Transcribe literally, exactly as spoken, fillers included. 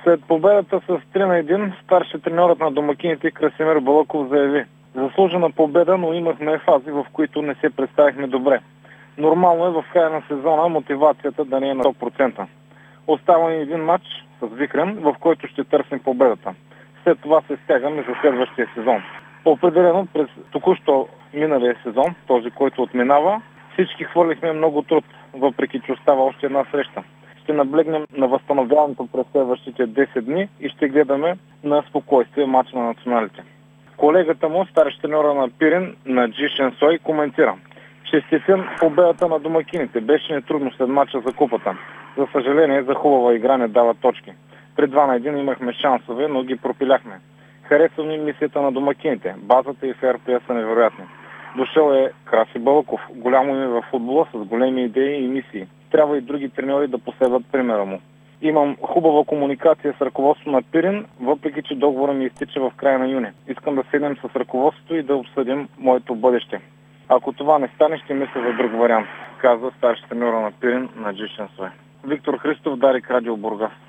След победата с три на един, старши треньорът на домакините Красимир Балъков заяви: заслужена победа, но имахме фази, в които не се представихме добре. Нормално е в края на сезона мотивацията да не е на сто процента. Остава ни един матч с Вихрен, в който ще търсим победата. След това се стягаме за следващия сезон. Определено през току-що миналия сезон, този, който отминава, всички хвърлихме много труд, въпреки че остава още една среща. Ще наблегнем на възстановяването през следващите десет дни и ще гледаме на спокойствие матч на националите. Колегата му, старши треньора на Пирин, на Джи Шенсой, коментира: честитим победата на домакините. Беше нетрудно след матча за купата. За съжаление, за хубава игра не дава точки. При два на един имахме шансове, но ги пропиляхме. Харесва ми мисията на домакините. Базата и фейрплея са невероятни. Дошъл е Краси Балъков, голямо име в футбола с големи идеи и мисии. Трябва и други треньори да последват примера му. Имам хубава комуникация с ръководството на Пирин, въпреки че договорът ми изтича в края на юни. Искам да седнем с ръководството и да обсъдим моето бъдеще. Ако това не стане, ще мисля за друг вариант, каза старши треньора на Пирин на Джи Шенсой. Виктор Христов, Дарик, Радио Бургас.